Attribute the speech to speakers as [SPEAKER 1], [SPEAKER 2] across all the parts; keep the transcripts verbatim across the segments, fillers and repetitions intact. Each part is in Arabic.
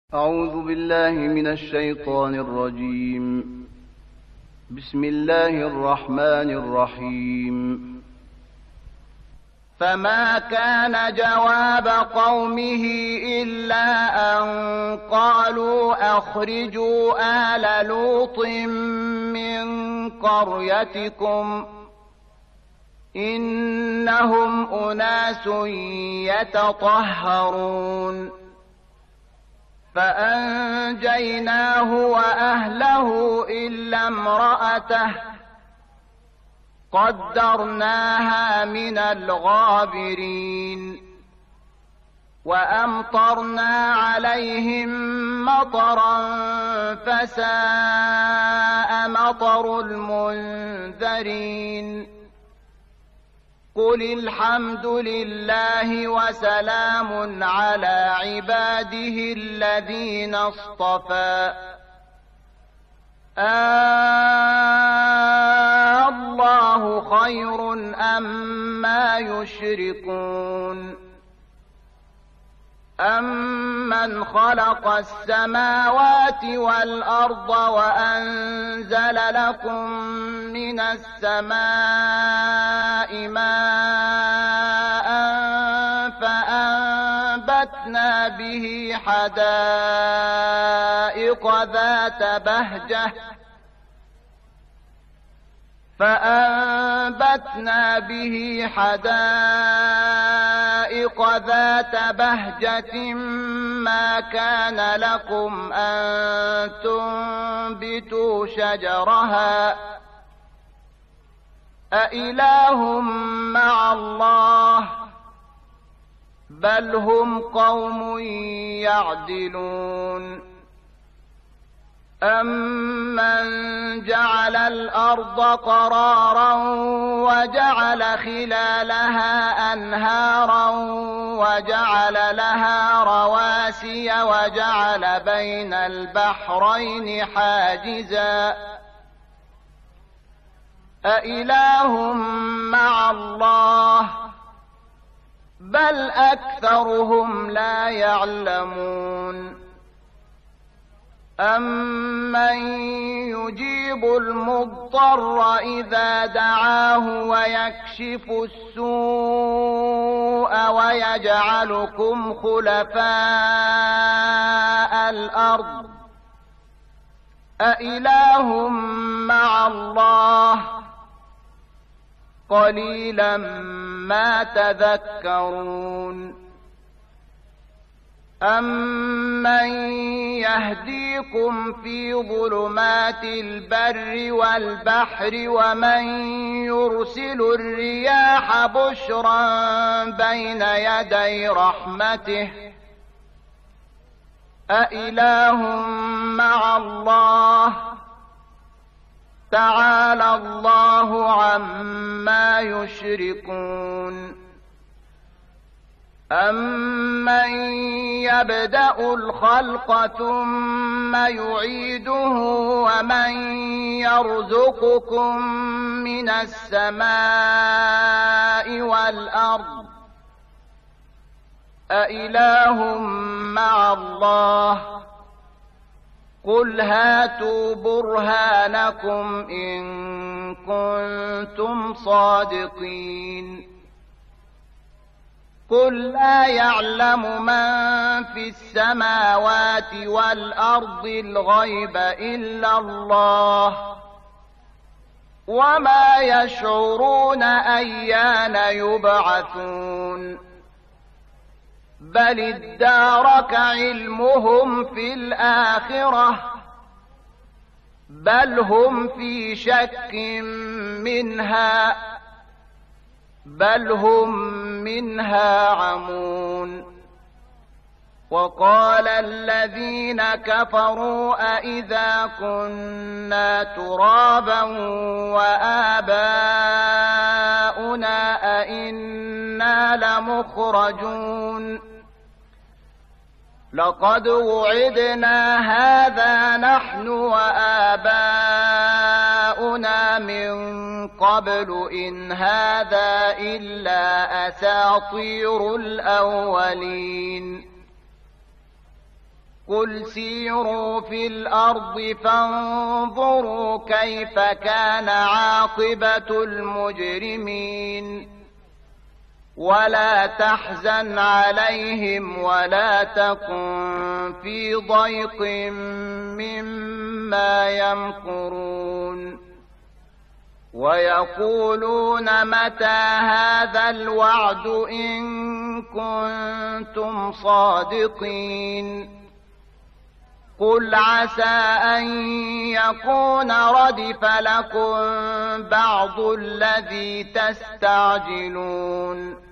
[SPEAKER 1] أعوذ بالله من الشيطان الرجيم. بسم الله الرحمن الرحيم. فما كان جواب قومه إلا أن قالوا أخرجوا آل لوط من قريتكم إنهم أناس يتطهرون فأنجيناه وأهله إلا امرأته قدرناها من الغابرين وأمطرنا عليهم مطرا فساء مطر المنذرين قل الحمد لله وسلام على عباده الذين اصطفى آه الله خير أما يشركون أمن خلق السماوات والأرض وأنزل لكم من السماء ماء فأنبتنا به حدائق ذات بهجة فأنبتنا به حدائق ذات بهجة ما كان لكم أن تنبتوا شجرها أإله مع الله بل هم قوم يعدلون أمن جعل الأرض قرارا وجعل خلالها أنهارا وجعل لها رواسي وجعل بين البحرين حاجزا أإله مع الله بل أكثرهم لا يعلمون أمن يجيب المضطر إذا دعاه ويكشف السوء ويجعلكم خلفاء الأرض أإله مع الله قليلا ما تذكرون أمن يهديكم في ظلمات البر والبحر ومن يرسل الرياح بشرا بين يدي رحمته أإله مع الله تعالى الله عما يشركون أمن يبدأ الخلق ثم يعيده ومن يرزقكم من السماء والأرض أإله مع الله قل هاتوا برهانكم إن كنتم صادقين قل لا يعلم من في السماوات والأرض الغيب إلا الله وما يشعرون أيان يبعثون بل ادارك علمهم في الآخرة بل هم في شك منها بل هم منها عمون وقال الذين كفروا أئذا كنا ترابا وآباؤنا أئنا لمخرجون لقد وعدنا هذا نحن وآباؤنا من قبل إن هذا إلا أساطير الأولين قل سيروا في الأرض فانظروا كيف كان عاقبة المجرمين ولا تحزن عليهم ولا تكن في ضيق مما يمكرون ويقولون متى هذا الوعد إن كنتم صادقين قل عسى أن يكون ردف لكم بعض الذي تستعجلون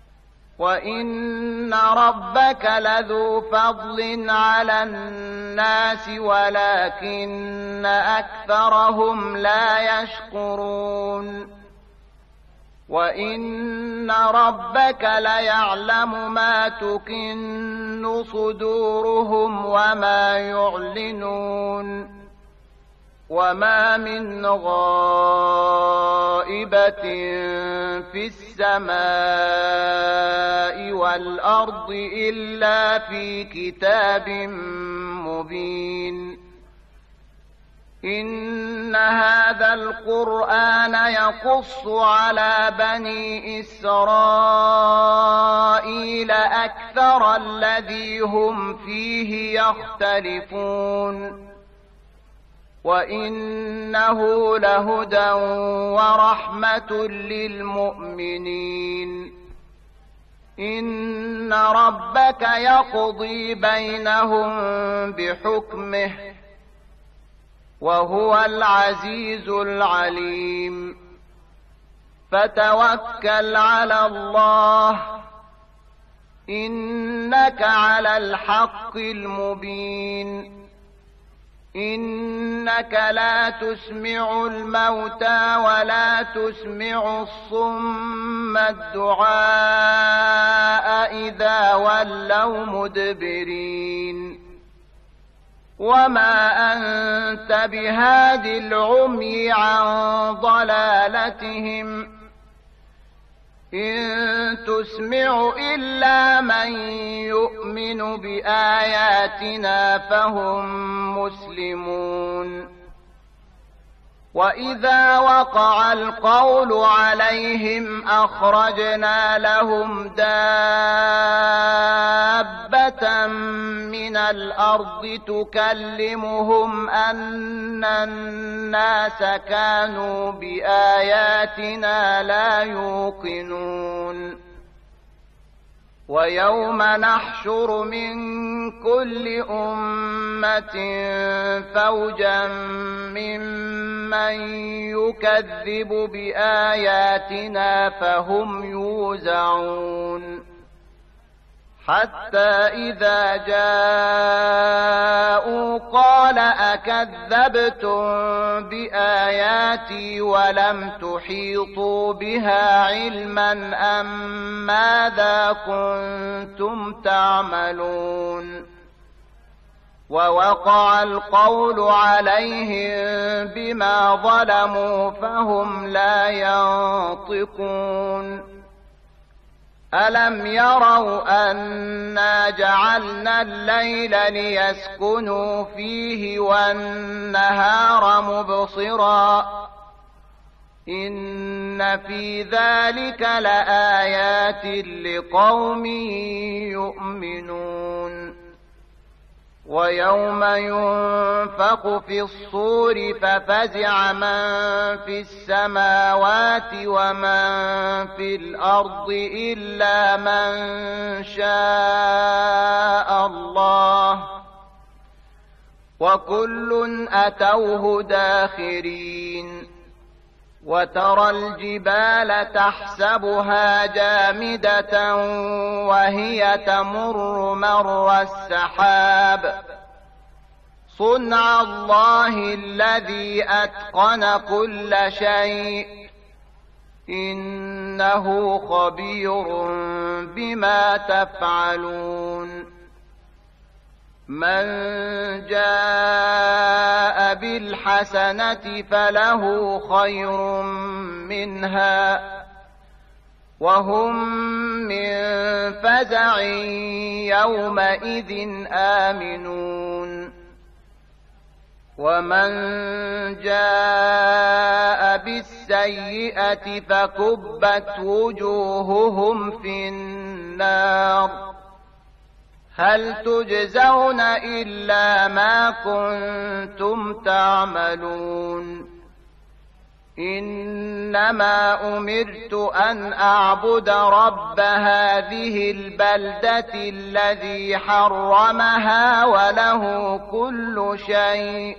[SPEAKER 1] وإن ربك لذو فضل على الناس ولكن أكثرهم لا يشكرون وإن ربك ليعلم ما تكن صدورهم وما يعلنون وما من غائبة في السماء والأرض إلا في كتاب مبين إن هذا القرآن يقص على بني إسرائيل أكثر الذي هم فيه يختلفون وإنه لهدى ورحمة للمؤمنين إن ربك يقضي بينهم بحكمه وهو العزيز العليم فتوكل على الله إنك على الحق المبين إنك لا تسمع الموتى ولا تسمع الصم الدعاء إذا ولوا مدبرين وما أنت بهاد العمي عن ضلالتهم إن تسمع إلا من يؤمن بآياتنا فهم مسلمون وإذا وقع القول عليهم أخرجنا لهم دابة من الأرض تكلمهم أن الناس كانوا بآياتنا لا يوقنون ويوم نحشر من كل أمة فوجا ممن يكذب بآياتنا فهم يوزعون حتى إذا جاءوا قال أكذبتم بآياتي ولم تحيطوا بها علما أم ماذا كنتم تعملون ووقع القول عليهم بما ظلموا فهم لا ينطقون ألم يروا أنا جعلنا الليل ليسكنوا فيه والنهار مبصرا إن في ذلك لآيات لقوم يؤمنون ويوم ينفخ في الصور ففزع من في السماوات ومن في الأرض إلا من شاء الله وكل أتوه داخرين وترى الجبال تحسبها جامدة وهي تمر مر السحاب صنع الله الذي أتقن كل شيء إنه خبير بما تفعلون من جاء بالحسنة فله خير منها وهم من فزع يومئذ آمنون ومن جاء بالسيئة فكبت وجوههم في النار هل تجزون إلا ما كنتم تعملون إنما أمرت أن أعبد رب هذه البلدة الذي حرمها وله كل شيء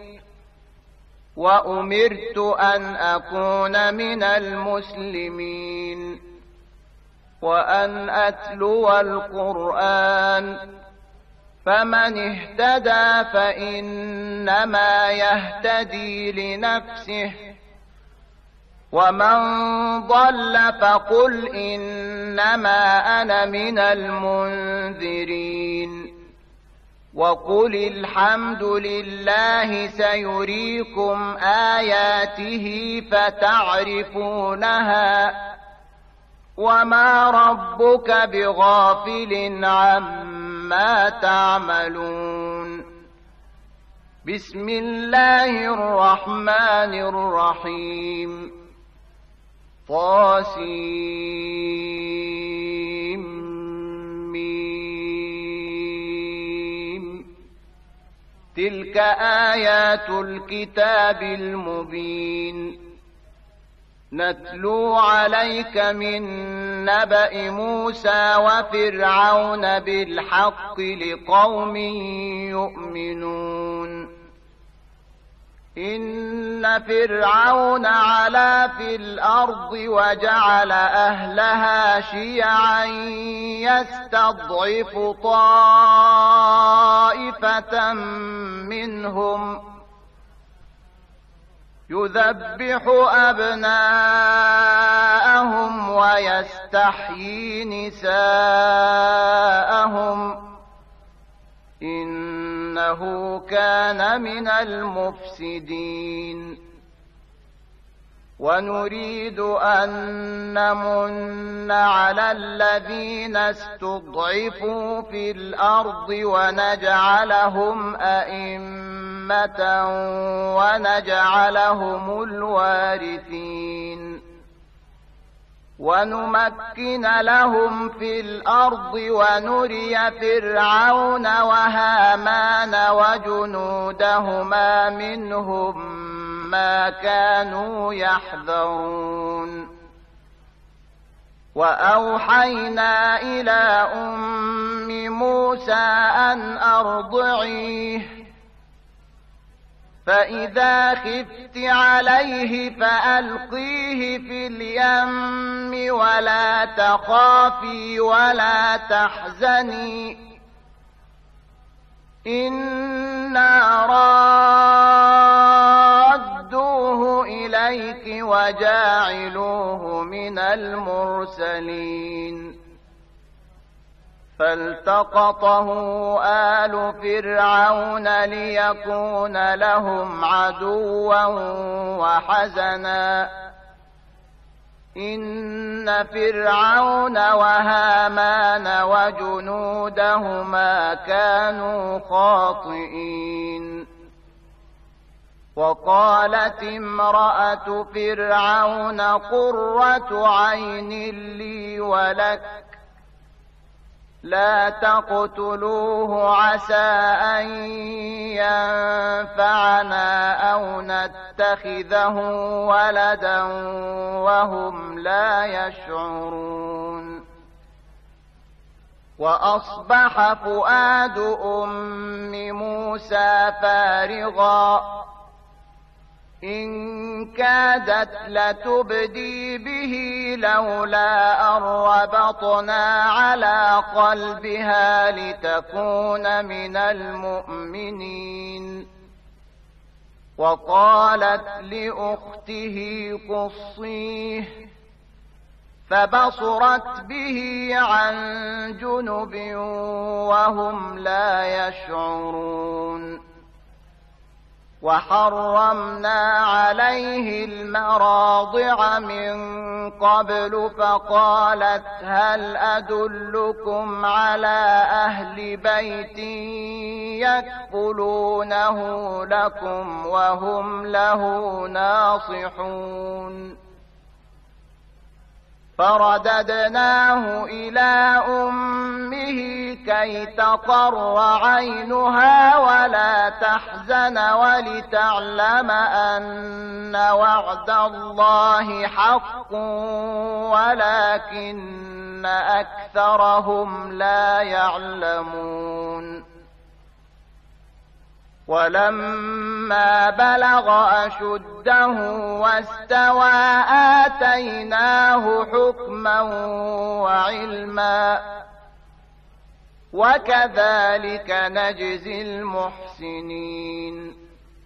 [SPEAKER 1] وأمرت أن أكون من المسلمين وأن أتلو القرآن فمن اهتدى فإنما يهتدي لنفسه ومن ضل فقل إنما أنا من المنذرين وقل الحمد لله سيريكم آياته فتعرفونها وما ربك بغافل عما تعملون بسم الله الرحمن الرحيم طاسيم ميم تلك آيات الكتاب المبين نتلو عليك من نبأ موسى وفرعون بالحق لقوم يؤمنون إن فرعون علا في الأرض وجعل أهلها شيعا يستضعف طائفة منهم يذبح أبناءهم ويستحيي نساءهم إنه كان من المفسدين ونريد أن نمن على الذين استضعفوا في الأرض ونجعلهم أئمة ونجعلهم الوارثين ونمكن لهم في الأرض ونري فرعون وهامان وجنودهما منهم ما كانوا يحذرون وأوحينا إلى أم موسى أن أرضعيه فإذا خفت عليه فألقيه في اليم ولا تخافي ولا تحزني إنا رادوه إليك وجاعلوه من المرسلين فالتقطه آل فرعون ليكون لهم عدوا وحزنا إن فرعون وهامان وجنودهما كانوا خاطئين وقالت امرأة فرعون قرة عين لي ولك لا تقتلوه عسى أن ينفعنا أو نتخذه ولدا وهم لا يشعرون وأصبح فؤاد أم موسى فارغا إن كادت لتبدي به لولا أن ربطنا على قلبها لتكون من المؤمنين وقالت لأخته قصيه فبصرت به عن جنب وهم لا يشعرون وحرمنا عليه المراضع من قبل فقالت هل أدلكم على أهل بيت يكفلونه لكم وهم له ناصحون فرددناه إلى أمه كي تقر عينها ولا تحزن ولتعلم أن وعد الله حق ولكن أكثرهم لا يعلمون ولما بلغ أشده واستوى آتيناه حكما وعلما وكذلك نجزي المحسنين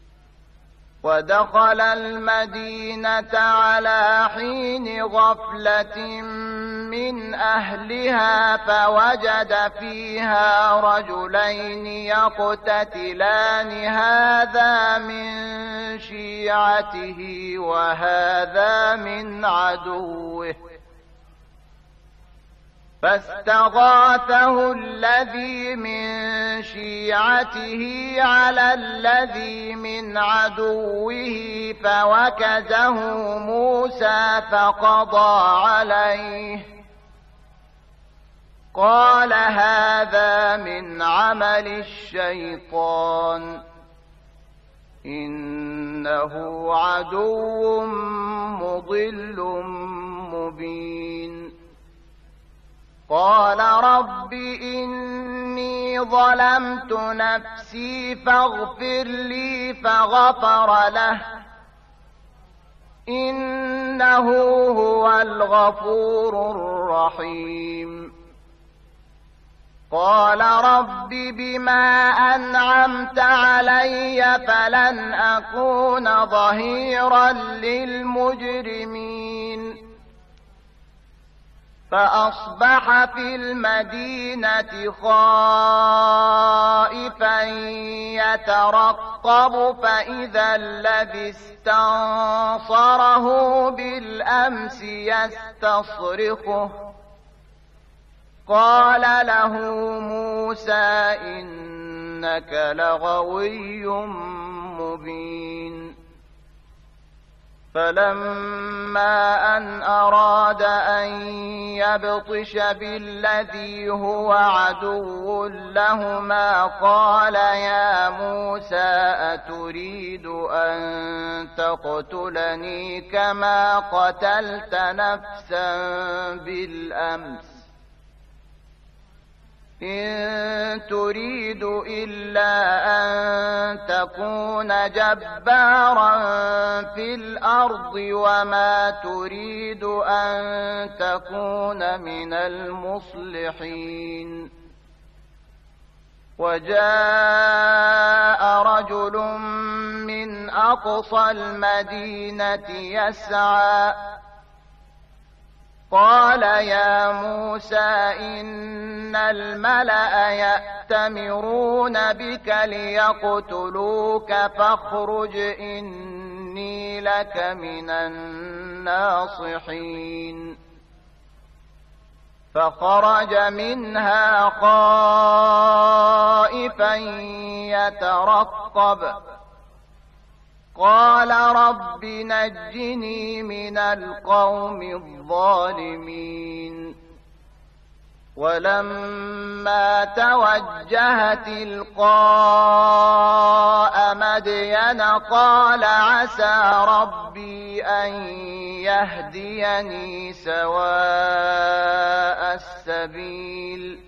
[SPEAKER 1] ودخل المدينة على حين غفلة من أهلها فوجد فيها رجلين يقتتلان هذا من شيعته وهذا من عدوه فاستغاثه الذي من شيعته على الذي من عدوه فوكزه موسى فقضى عليه قال هذا من عمل الشيطان إنه عدو مضل مبين قال رب إني ظلمت نفسي فاغفر لي فغفر له إنه هو الغفور الرحيم قال رب بما أنعمت علي فلن أكون ظهيرا للمجرمين فأصبح في المدينة خائفا يترقب فإذا الذي استنصره بالأمس يستصرخه قال له موسى إنك لغوي مبين فلما أن أراد أن يبطش بالذي هو عدو لهما قال يا موسى أتريد أن تقتلني كما قتلت نفسا بالأمس إن تريد إلا أن تكون جبارا في الأرض وما تريد أن تكون من المصلحين وجاء رجل من أقصى المدينة يسعى قال يا موسى إن الملأ يأتمرون بك ليقتلوك فاخرج إني لك من الناصحين فخرج منها خائفا يترقب قال رب نجني من القوم الظالمين ولما توجه تلقاء مدين قال عسى ربي أن يهديني سواء السبيل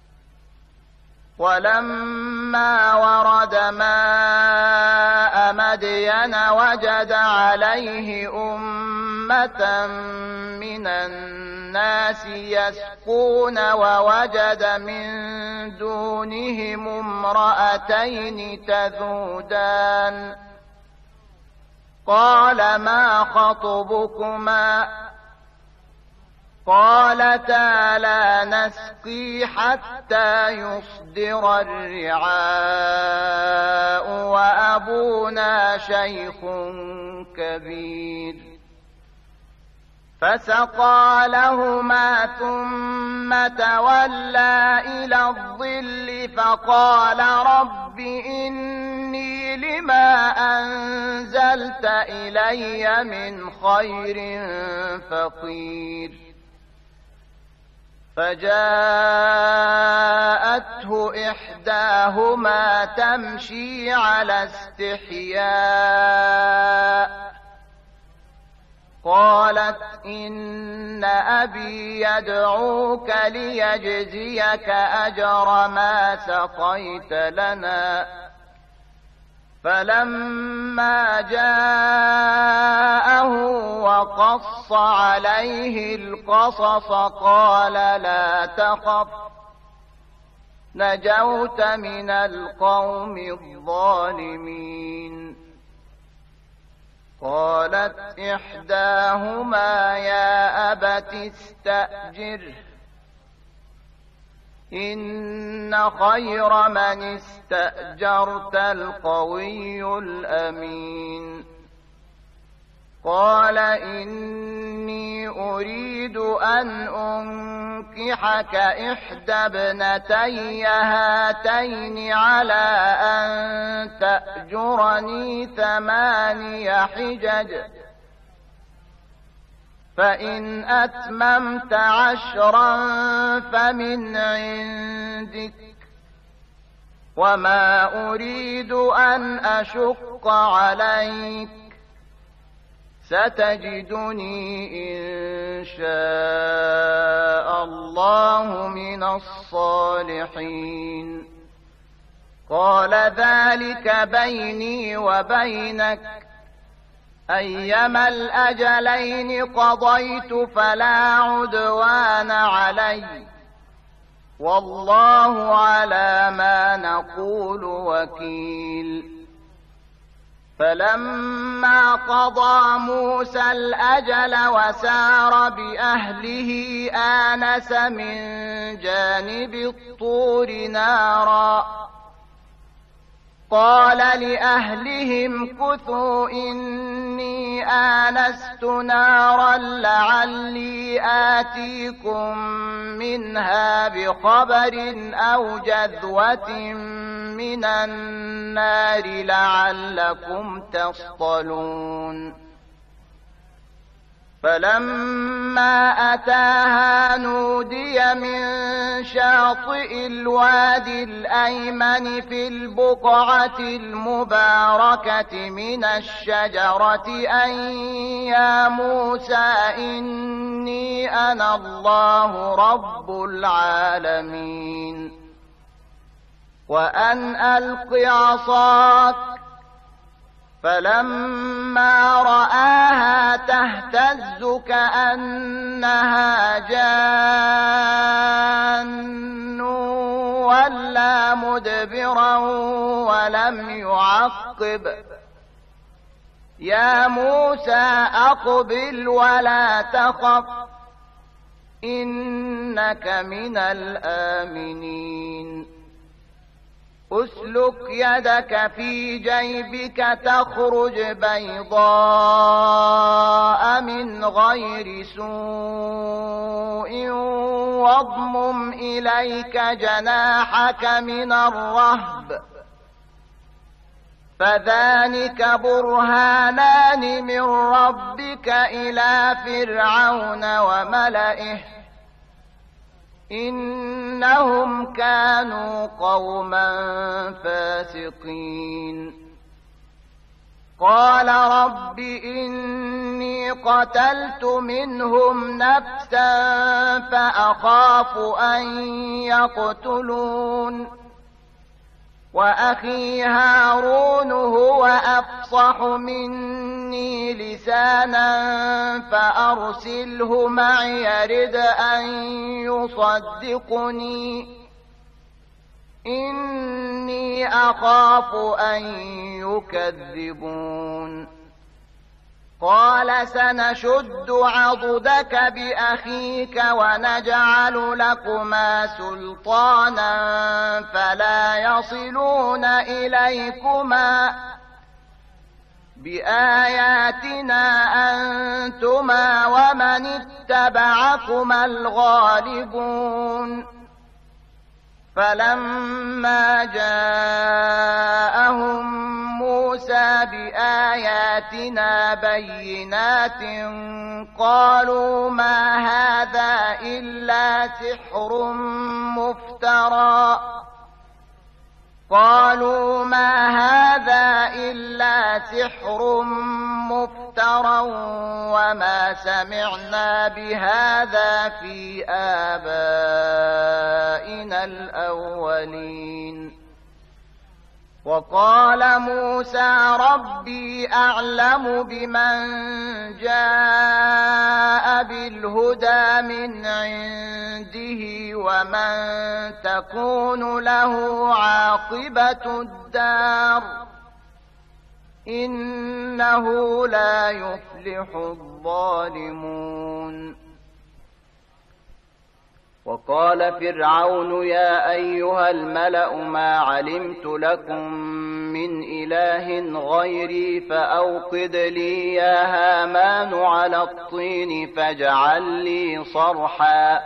[SPEAKER 1] ولما ورد ماء مدين وجد عليه أمة من الناس يسقون ووجد من دونهم امرأتين تذودان قال ما خطبكما قالتا لا نسقي حتى يصدر الرعاء وأبونا أبونا شيخ كبير. فسقى لهما ثم تولى إلى الظل فقال رب إني لما أنزلت إلي من خير فقير. فجاءته إحداهما تمشي على استحياء قالت إن أبي يدعوك ليجزيك أجر ما سقيت لنا. فلما جاءه وقص عليه القصص قال لا تخف نجوت من القوم الظالمين. قالت إحداهما يا أبت استأجره إن خير من استأجرت القوي الأمين. قال إني أريد أن أنكحك إحدى ابنتي هاتين على أن تأجرني ثماني حجج فإن أتممت عشرا فمن عندك وما أريد أن أشق عليك ستجدني إن شاء الله من الصالحين. قال ذلك بيني وبينك أيما الأجلين قضيت فلا عدوان علي والله على ما نقول وكيل. فلما قضى موسى الأجل وسار بأهله آنس من جانب الطور نارا قال لأهلهم كثوا إني آنست نارا لعلي آتيكم منها بخبر أو جذوة من النار لعلكم تصطلون. فلما أتاها نودي من شاطئ الوادي الأيمن في البقعة المباركة من الشجرة أن يا موسى إني أنا الله رب العالمين وأن ألق عصاك. فلما رآها تهتز كأنها جان ولا مدبرا ولم يعقب يا موسى أقبل ولا تخف إنك من الآمنين. أسلك يدك في جيبك تخرج بيضاء من غير سوء واضمم إليك جناحك من الرهب فذلك برهانان من ربك إلى فرعون وملئه إنهم كانوا قوما فاسقين. قال رب إني قتلت منهم نفسا فأخاف أن يقتلون وأخي هارون هو أفصح مني لسانا فأرسله معي يرد أن يصدقني إني أخاف أن يكذبون. قال سنشد عضدك بأخيك ونجعل لكما سلطانا فلا يصلون إليكما بآياتنا أنتما ومن اتبعكما الغالبون فلما جاءهم موسى بآياتنا بينات قالوا ما هذا إلا سحر مفترى قالوا ما هذا إلا سحر مفترى وما سمعنا بهذا في آبائنا الأولين وقال موسى ربي أعلم بمن جاء بالهدى من عنده ومن تكون له عاقبة الدار إنه لا يفلح الظالمون وقال فرعون يا أيها الملأ ما علمت لكم من إله غيري فأوقد لي يا هامان على الطين فاجعل لي صرحا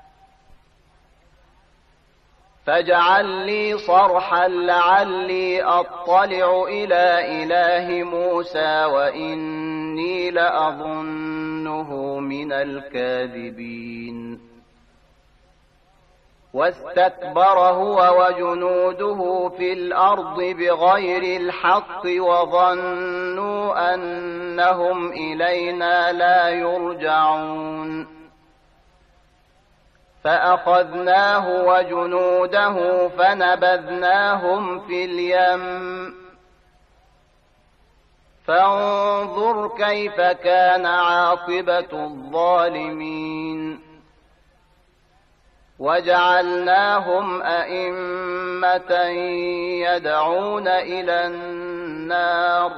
[SPEAKER 1] فاجعل لي صرحا لعلي أطلع إلى إله موسى وإني لأظنه من الكاذبين واستكبر هو وجنوده في الأرض بغير الحق وظنوا أنهم إلينا لا يرجعون فأخذناه وجنوده فنبذناهم في اليم فانظر كيف كان عاقبة الظالمين وجعلناهم أئمة يدعون إلى النار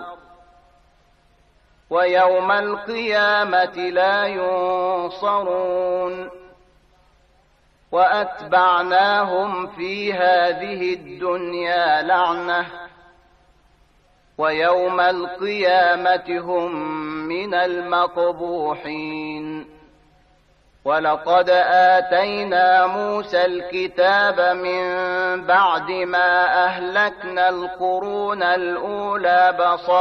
[SPEAKER 1] ويوم القيامة لا ينصرون وأتبعناهم في هذه الدنيا لعنة ويوم القيامة هم من المقبوحين ولقد آتينا موسى الكتاب من بعد ما أهلكنا القرون الأولى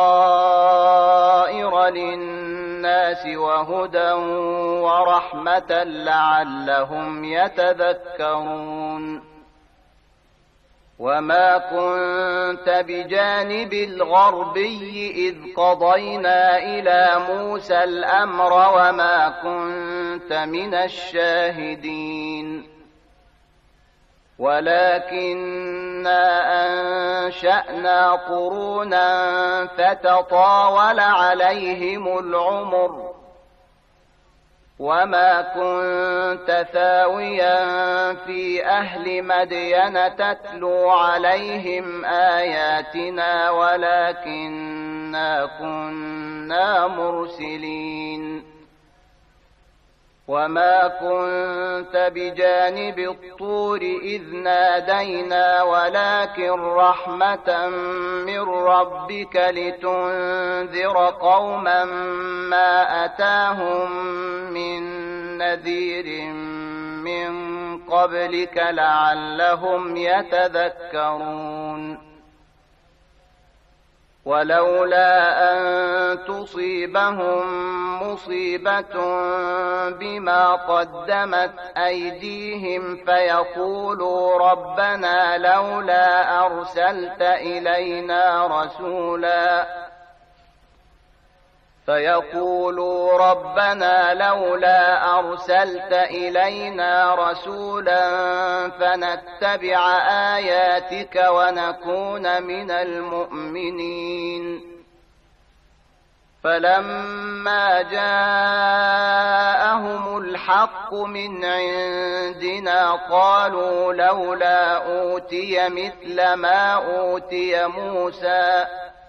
[SPEAKER 1] بصائر للناس وهدى ورحمة لعلهم يتذكرون وما كنت بجانب الغربي إذ قضينا إلى موسى الأمر وما كنت من الشاهدين ولكننا أنشأنا قرونا فتطاول عليهم العمر وما كنت ثاويا في أهل مدين تتلو عليهم آياتنا ولكننا كنا مرسلين وما كنت بجانب الطور إذ نادينا ولكن رحمة من ربك لتنذر قوما ما أتاهم من نذير من قبلك لعلهم يتذكرون ولولا أن تصيبهم مصيبة بما قدمت أيديهم فيقولوا ربنا لولا أرسلت إلينا رسولا فيقولوا ربنا لولا أرسلت إلينا رسولا فنتبع آياتك ونكون من المؤمنين فلما جاءهم الحق من عندنا قالوا لولا أوتي مثل ما أوتي موسى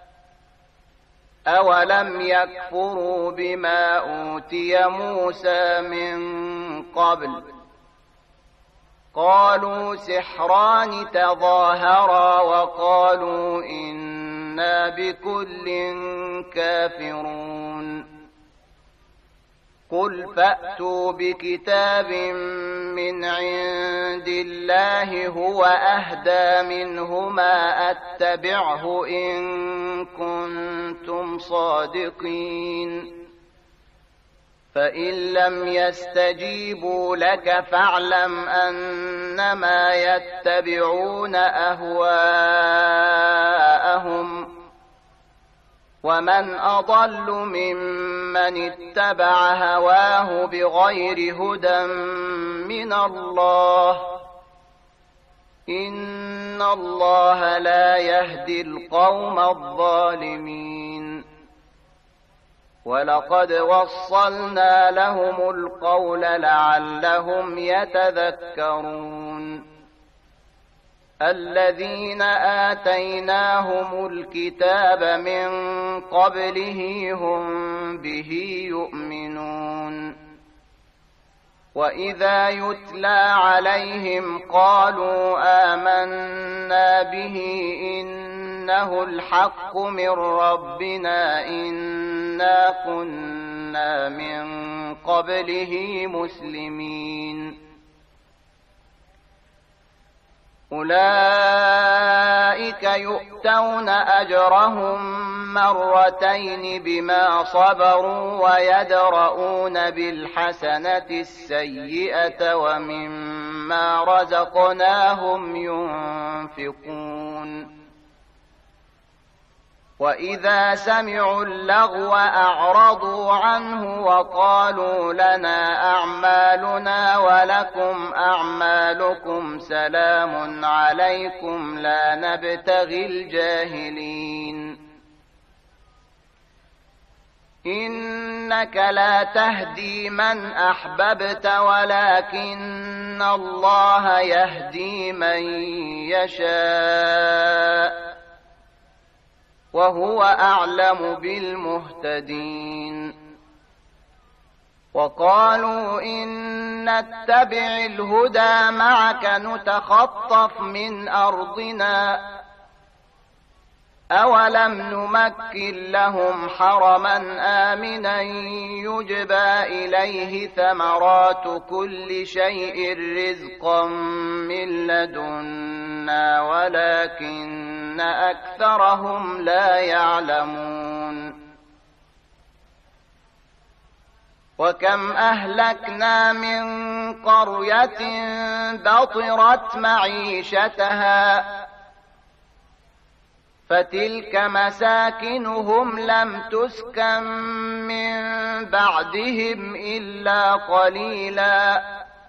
[SPEAKER 1] أولم يكفروا بما أوتي موسى من قبل قالوا سحران تظاهرا وقالوا إنا إنا بكل كافرون قل فأتوا بكتاب من عند الله هو أهدى منهما أتبعه إن كنتم صادقين فإن لم يستجيبوا لك فاعلم أنما يتبعون أهواءهم ومن أضل ممن اتبع هواه بغير هدى من الله إن الله لا يهدي القوم الظالمين ولقد وصلنا لهم القول لعلهم يتذكرون الذين آتيناهم الكتاب من قبله هم به يؤمنون وإذا يتلى عليهم قالوا آمنا به إنه الحق من ربنا إنا كنا من قبله مسلمين أولئك يؤتون أجرهم مرتين بما صبروا ويدرؤون بالحسنة السيئة ومما رزقناهم ينفقون وإذا سمعوا اللغو أعرضوا عنه وقالوا لنا أعمالنا ولكم أعمالكم سلام عليكم لا نبتغي الجاهلين إنك لا تهدي من أحببت ولكن الله يهدي من يشاء وهو أعلم بالمهتدين وقالوا إن نتبع الهدى معك نتخطف من أرضنا أولم نمكن لهم حرما آمنا يجبى إليه ثمرات كل شيء رزقا من لدنا ولكن أكثرهم لا يعلمون وكم أهلكنا من قرية بطرت معيشتها فتلك مساكنهم لم تسكن من بعدهم إلا قليلا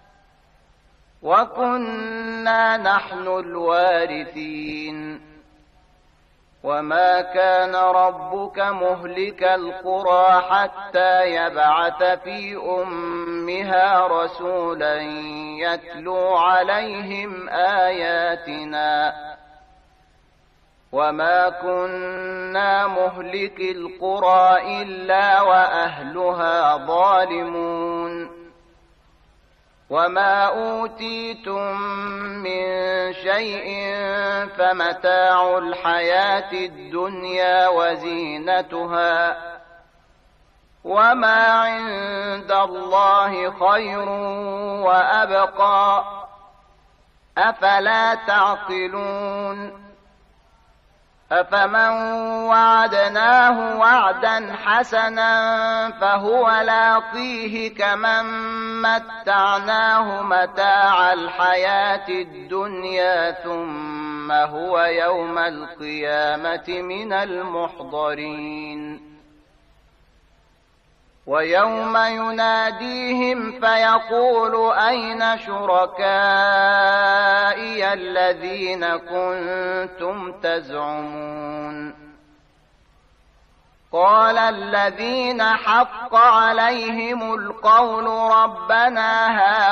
[SPEAKER 1] وكنا نحن الوارثين وما كان ربك مهلك القرى حتى يبعث في أمها رسولا يتلو عليهم آياتنا وما كنا مهلك القرى إلا وأهلها ظالمون وما أوتيتم من شيء فمتاع الحياة الدنيا وزينتها وما عند الله خير وأبقى أفلا تعقلون أفمن وعدناه وعدا حسنا فهو لاقيه كمن متعناه متاع الحياة الدنيا ثم هو يوم القيامة من المحضرين ويوم يناديهم فيقول أين شركائي الذين كنتم تزعمون قال الذين حق عليهم القول ربنا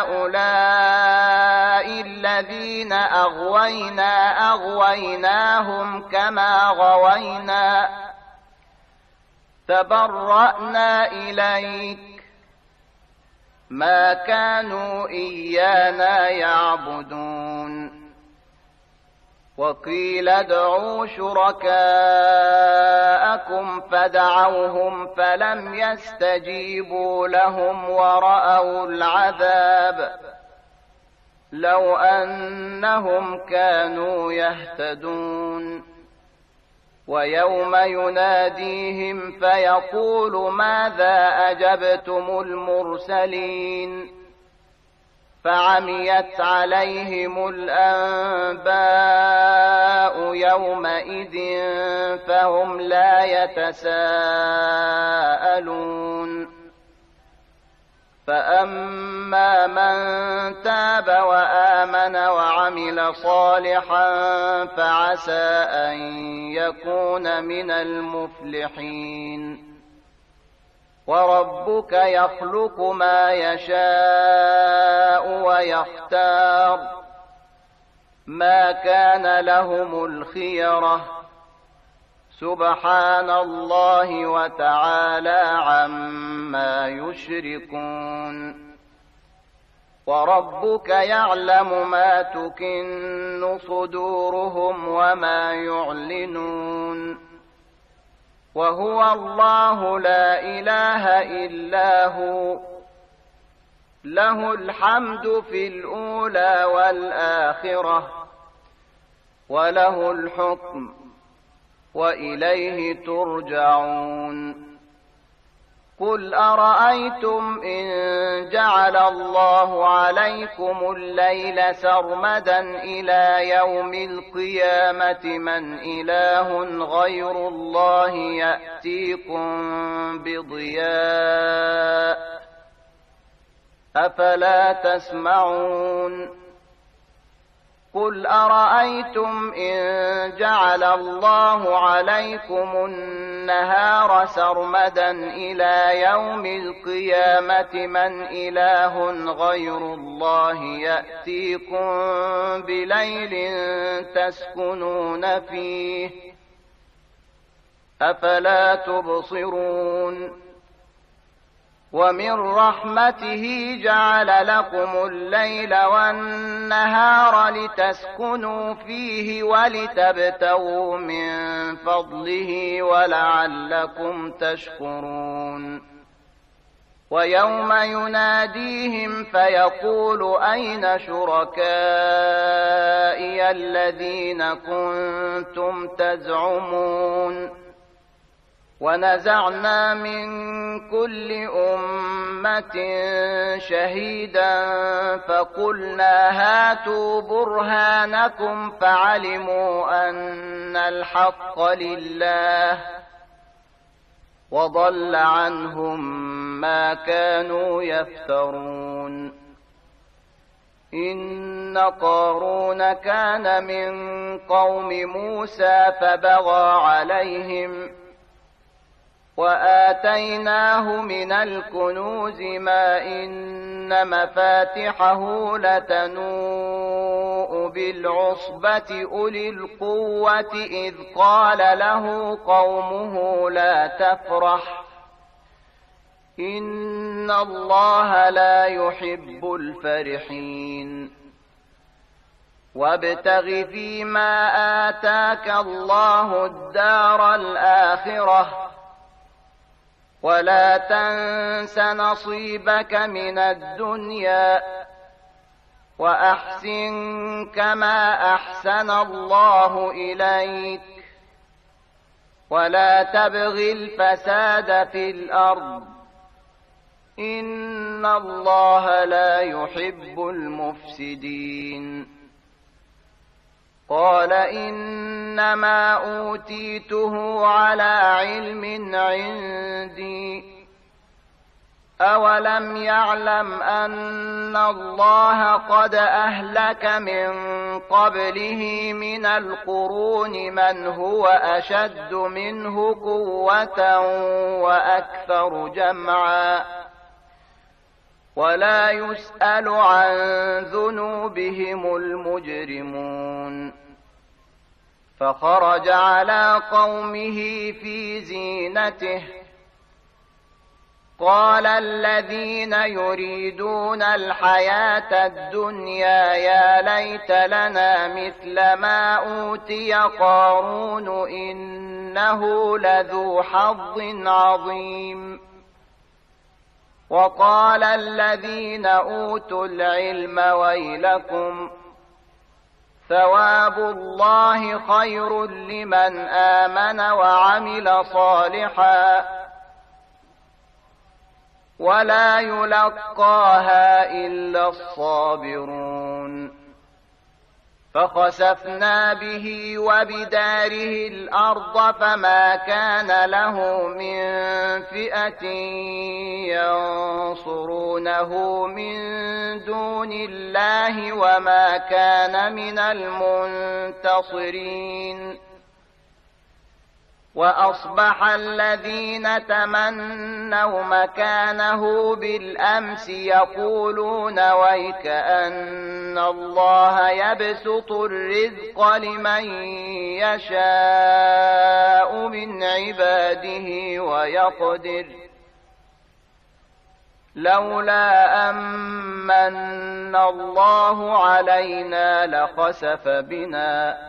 [SPEAKER 1] هؤلاء الذين أغوينا أغويناهم كما غوينا تبرأنا إليك ما كانوا إيانا يعبدون وقيل ادعوا شركاءكم فدعوهم فلم يستجيبوا لهم ورأوا العذاب لو أنهم كانوا يهتدون ويوم يناديهم فيقول ماذا أجبتم المرسلين فعميت عليهم الأنباء يومئذ فهم لا يتساءلون فأما من تاب وآمن وعمل صالحا فعسى أن يكون من المفلحين وربك يخلق ما يشاء ويختار ما كان لهم الخيرة سبحان الله وتعالى عما يشركون وربك يعلم ما تكن صدورهم وما يعلنون وهو الله لا إله إلا هو له الحمد في الأولى والآخرة وله الحكم وإليه ترجعون قل أرأيتم إن جعل الله عليكم الليل سرمدا إلى يوم القيامة من إله غير الله يأتيكم بضياء أفلا تسمعون قل أرأيتم إن جعل الله عليكم النهار سرمدا إلى يوم القيامة من إله غير الله يأتيكم بليل تسكنون فيه أفلا تبصرون ومن رحمته جعل لكم الليل والنهار لتسكنوا فيه ولتبتغوا من فضله ولعلكم تشكرون ويوم يناديهم فيقول أين شركائي الذين كنتم تزعمون ونزعنا من كل أمة شهيدا فقلنا هاتوا برهانكم فعلموا أن الحق لله وضل عنهم ما كانوا يفترون إن قارون كان من قوم موسى فبغى عليهم وآتيناه من الكنوز ما إن مفاتحه لتنوء بالعصبة أولي القوة إذ قال له قومه لا تفرح إن الله لا يحب الفرحين وابتغ فيما آتاك الله الدار الآخرة ولا تنس نصيبك من الدنيا وأحسن كما أحسن الله إليك ولا تبغ الفساد في الأرض إن الله لا يحب المفسدين قال إنما أوتيته على علم عندي أولم يعلم أن الله قد أهلك من قبله من القرون من هو أشد منه قوة وأكثر جمعا ولا يسأل عن ذنوبهم المجرمون فخرج على قومه في زينته قال الذين يريدون الحياة الدنيا يا ليت لنا مثل ما أوتي قارون إنه لذو حظ عظيم. وقال الذين أوتوا العلم ويلكم ثواب الله خير لمن آمن وعمل صالحا ولا يلقاها إلا الصابرون. فخسفنا به وبداره الأرض فما كان له من فئة ينصرونه من دون الله وما كان من المنتصرين. وأصبح الذين تمنوا مكانه بالأمس يقولون ويكأن الله يبسط الرزق لمن يشاء من عباده ويقدر لولا أمن الله علينا لخسف بنا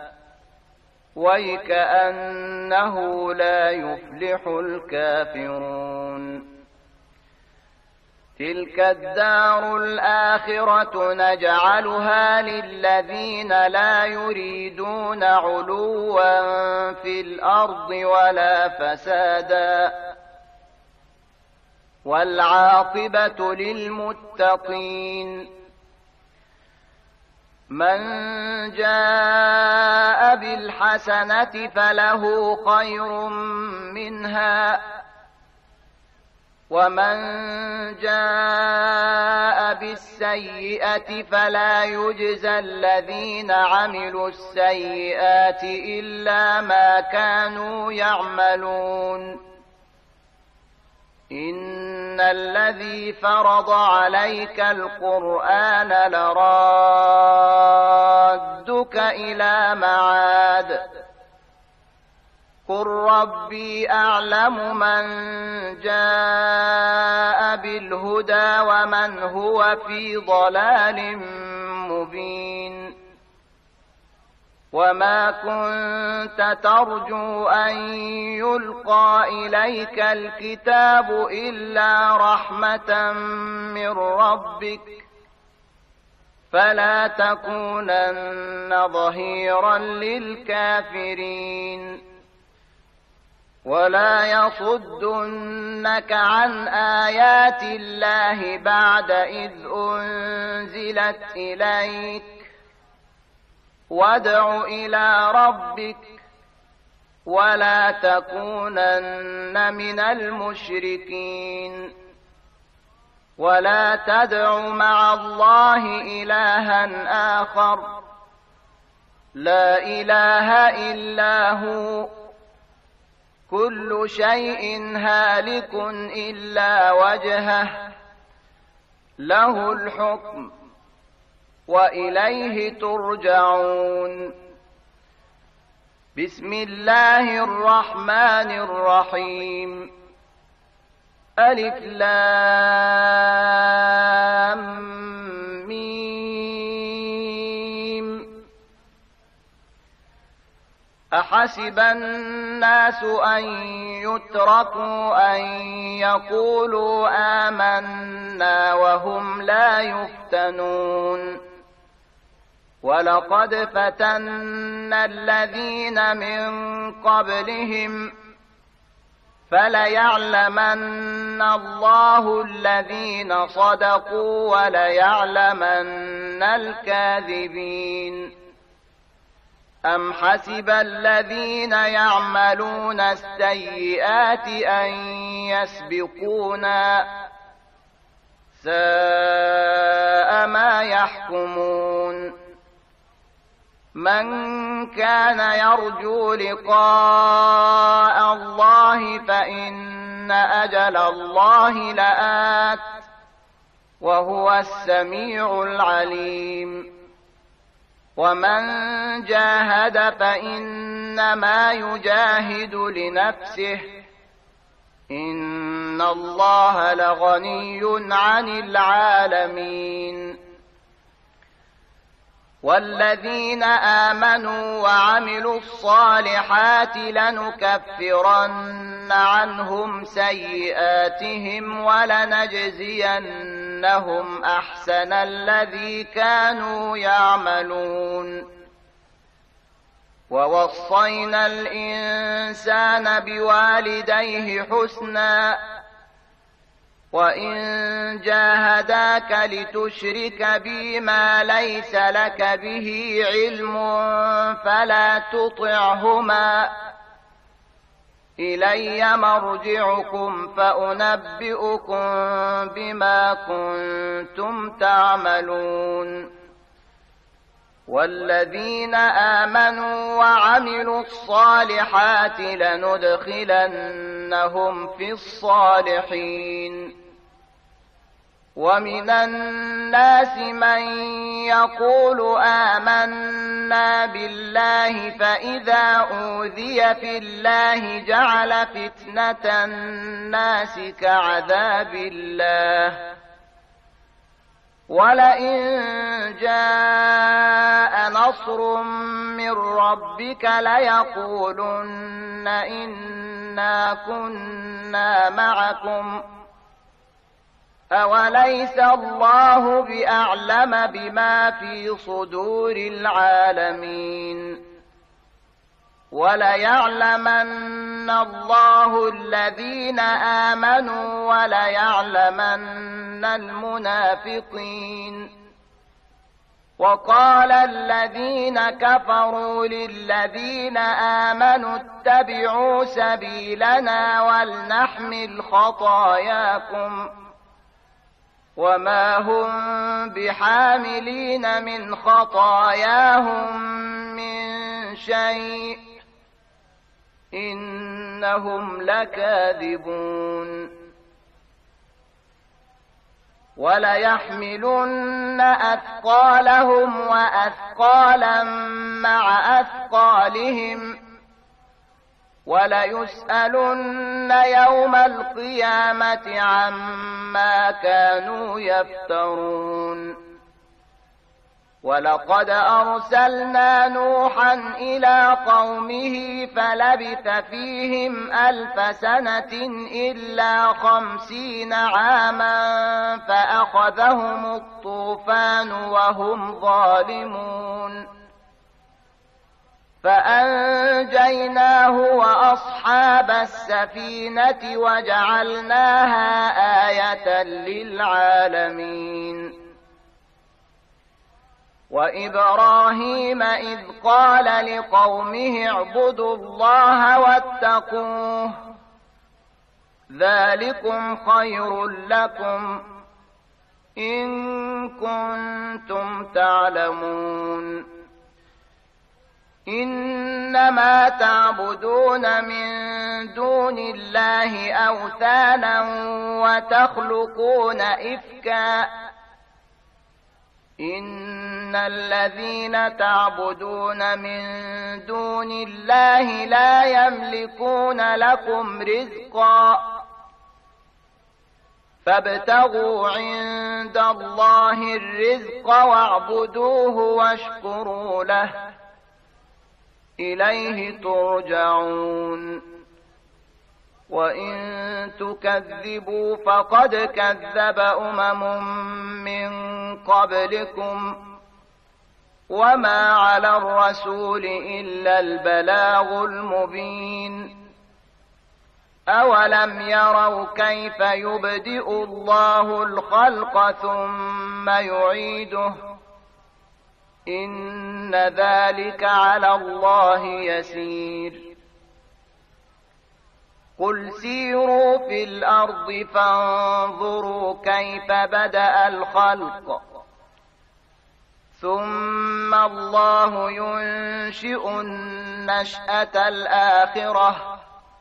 [SPEAKER 1] ويكأنه لا يفلح الكافرون. تلك الدار الآخرة نجعلها للذين لا يريدون علوا في الأرض ولا فسادا والعاقبة للمتقين. من جاء بالحسنة فله خير منها ومن جاء بالسيئة فلا يجزى الذين عملوا السيئات إلا ما كانوا يعملون. إن الذي فرض عليك القرآن لرادك إلى معاد قل ربي أعلم من جاء بالهدى ومن هو في ضلال مبين. وما كنت ترجو أن يلقى إليك الكتاب إلا رحمة من ربك فلا تكونن ظهيرا للكافرين. ولا يصدنك عن آيات الله بعد إذ أنزلت إليك وادع إلى ربك ولا تكونن من المشركين. ولا تدع مع الله إلها آخر لا إله إلا هو كل شيء هالك إلا وجهه له الحكم وإليه ترجعون. بسم الله الرحمن الرحيم. ألف لام ميم. أحسب الناس أن يتركوا أن يقولوا آمنا وهم لا يفتنون. ولقد فتنا الذين من قبلهم فليعلمن الله الذين صدقوا وليعلمن الكاذبين. أم حسب الذين يعملون السيئات أن يسبقونا ساء ما يحكمون. من كان يرجو لقاء الله فإن أجل الله لآت وهو السميع العليم. ومن جاهد فإنما يجاهد لنفسه إن الله لغني عن العالمين. والذين آمنوا وعملوا الصالحات لنكفرن عنهم سيئاتهم ولنجزينهم أحسن الذي كانوا يعملون. ووصينا الإنسان بوالديه حسنا وإن جاهداك لتشرك بي ما ليس لك به علم فلا تطعهما إلي مرجعكم فأنبئكم بما كنتم تعملون. والذين آمنوا وعملوا الصالحات لندخلنهم في الصالحين. ومن الناس من يقول آمنا بالله فإذا أوذي في الله جعل فتنة الناس كعذاب الله ولئن جاء نصر من ربك ليقولن إنا كنا معكم أوليس الله بأعلم بما في صدور العالمين. وليعلمن الله الذين آمنوا وليعلمن المنافقين. وقال الذين كفروا للذين آمنوا اتبعوا سبيلنا ولنحمل خطاياكم وما هم بحاملين من خطاياهم من شيء إنهم لكاذبون. وليحملن أثقالهم وأثقالا مع أثقالهم وليسألن يوم القيامة عما كانوا يفترون. ولقد أرسلنا نوحا إلى قومه فلبث فيهم ألف سنة إلا خمسين عاما فأخذهم الطوفان وهم ظالمون فأنجيناه وأصحاب السفينة وجعلناها آية للعالمين. وإبراهيم إذ قال لقومه اعبدوا الله واتقوه ذلكم خير لكم إن كنتم تعلمون. إنما تعبدون من دون الله أوثانا وتخلقون إفكا إن الذين تعبدون من دون الله لا يملكون لكم رزقا فابتغوا عند الله الرزق واعبدوه واشكروا له إليه ترجعون. وإن تكذبوا فقد كذب أمم من قبلكم وما على الرسول إلا البلاغ المبين. أولم يروا كيف يبدئ الله الخلق ثم يعيده إن ذلك على الله يسير. قل سيروا في الأرض فانظروا كيف بدأ الخلق ثم الله ينشئ النشأة الآخرة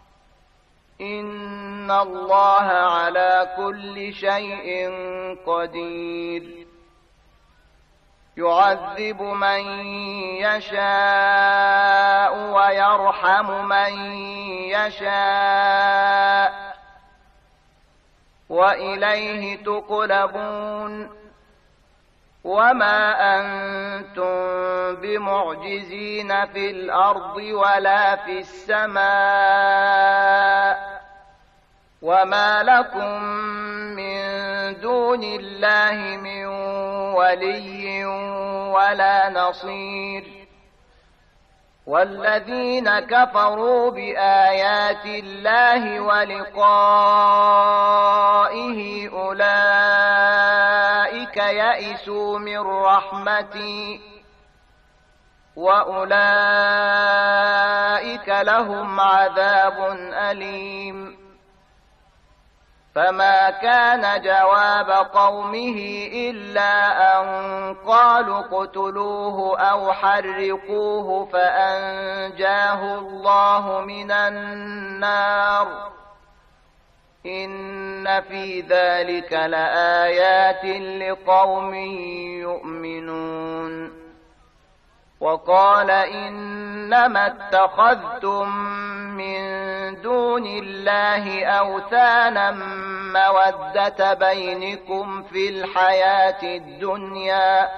[SPEAKER 1] إن الله على كل شيء قدير. يعذب من يشاء ويرحم من يشاء وإليه تقلبون وما أنتم بمعجزين في الأرض ولا في السماء وما لكم من دون الله من ولي ولا نصير والذين كفروا بآيات الله ولقائه أولئك يئسوا من رحمتي وأولئك لهم عذاب أليم فما كان جواب قومه إلا أن قالوا اقتلوه أو حرقوه فأنجاه الله من النار إن في ذلك لآيات لقوم يؤمنون وقال إنما اتخذتم من دون الله أوثانا مودة بينكم في الحياة الدنيا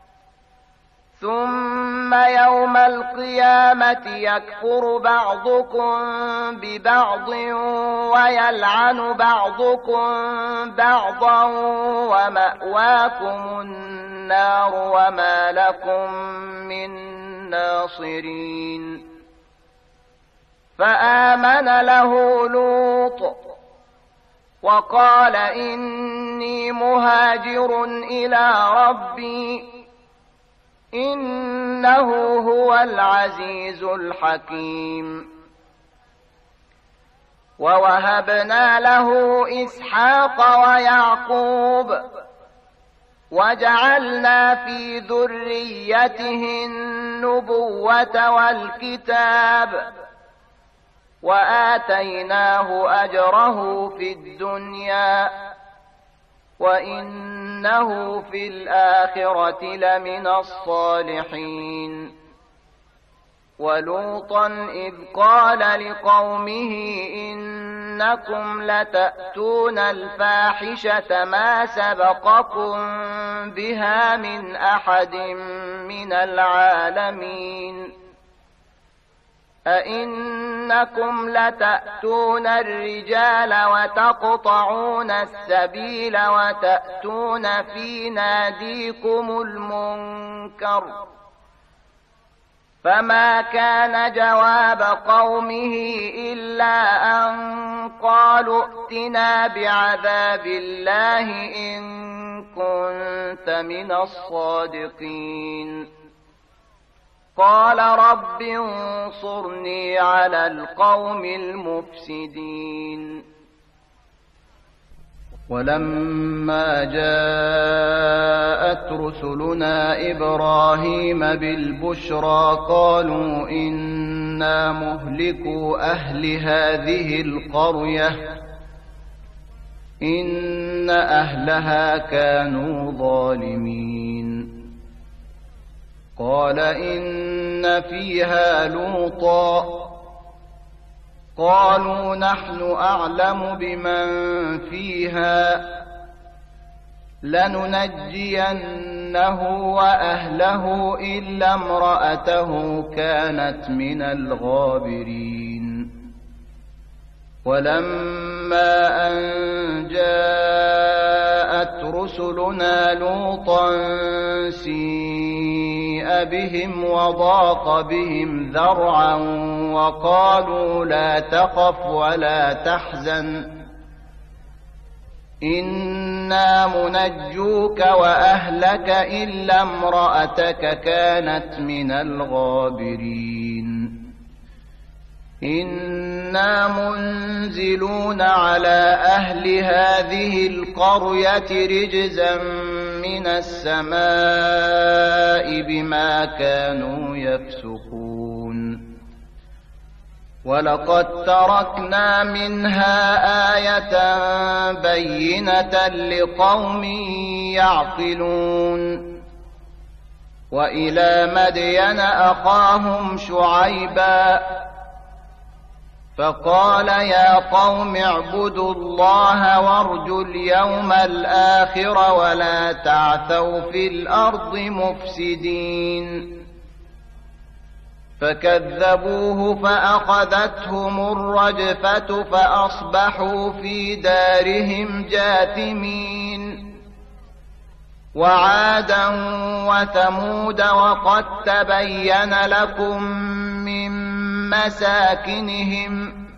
[SPEAKER 1] ثم يوم القيامة يكفر بعضكم ببعض ويلعن بعضكم بعضا ومأواكم النار وما لكم من ناصرين فآمن له لوط وقال إني مهاجر إلى ربي إنه هو العزيز الحكيم ووهبنا له إسحاق ويعقوب وجعلنا في ذريته النبوة والكتاب وآتيناه أجره في الدنيا وإنه في الآخرة لمن الصالحين ولوطا إذ قال لقومه إنكم لتأتون الفاحشة ما سبقكم بها من أحد من العالمين أئنكم لتأتون الرجال وتقطعون السبيل وتأتون في ناديكم المنكر فما كان جواب قومه إلا أن قالوا ائتنا بعذاب الله إن كنت من الصادقين قال رب انصرني على القوم المفسدين ولما جاءت رسلنا إبراهيم بالبشرى قالوا إنا مهلكو أهل هذه القرية إن أهلها كانوا ظالمين قال إن فيها لوطا قالوا نحن أعلم بمن فيها لننجينه وأهله إلا امرأته كانت من الغابرين ولما أن جاءت رسلنا لوطا سيء بهم وضاق بهم ذرعا وقالوا لا تخف ولا تحزن إنا منجوك وأهلك إلا امرأتك كانت من الغابرين إنا منزلون على أهل هذه القرية رجزا من السماء بما كانوا يفسقون ولقد تركنا منها آية بينة لقوم يعقلون وإلى مدين أخاهم شعيبا فقال يا قوم اعبدوا الله وارجوا اليوم الآخر ولا تعثوا في الأرض مفسدين فكذبوه فأخذتهم الرجفة فأصبحوا في دارهم جاثمين وعادا وثمود وقد تبين لكم من مساكنهم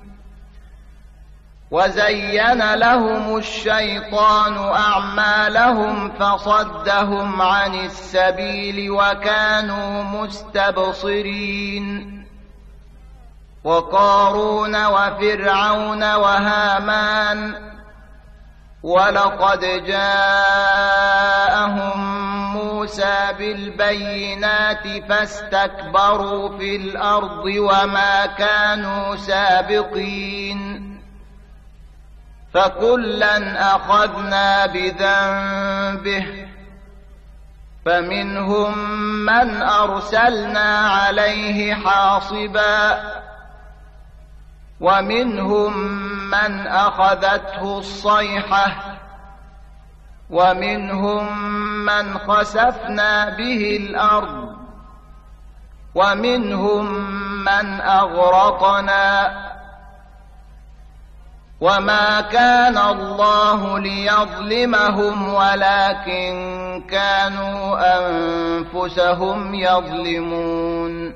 [SPEAKER 1] وزين لهم الشيطان أعمالهم فصدهم عن السبيل وكانوا مستبصرين وقارون وفرعون وهامان ولقد جاءهم موسى بالبينات فاستكبروا في الأرض وما كانوا سابقين فكلا أخذنا بذنبه فمنهم من أرسلنا عليه حاصبا ومنهم من أخذته الصيحة ومنهم من خسفنا به الأرض ومنهم من أغرقنا وما كان الله ليظلمهم ولكن كانوا أنفسهم يظلمون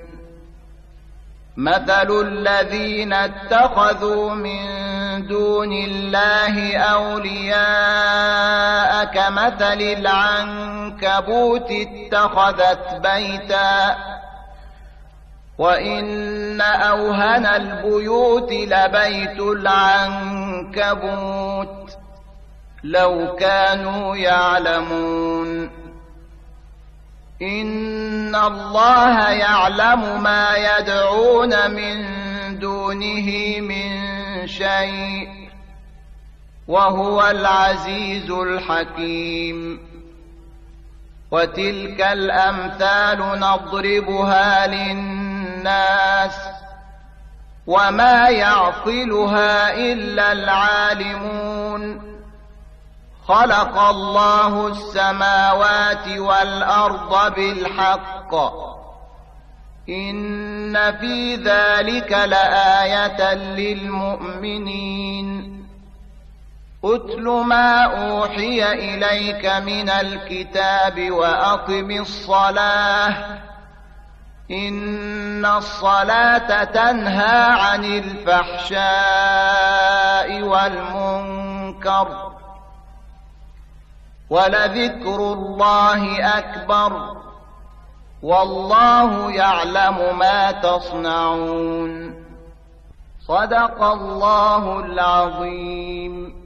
[SPEAKER 1] مثل الذين اتخذوا من دون الله أولياء كمثل العنكبوت اتخذت بيتا وإن أوهن البيوت لبيت العنكبوت لو كانوا يعلمون إن الله يعلم ما يدعون من دونه من شيء وهو العزيز الحكيم وتلك الأمثال نضربها للناس وما يعقلها إلا العالمون خلق الله السماوات والأرض بالحق إن في ذلك لآية للمؤمنين أتل ما أوحي إليك من الكتاب وأقم الصلاة إن الصلاة تنهى عن الفحشاء والمنكر ولذكر الله أكبر والله يعلم ما تصنعون صدق الله العظيم.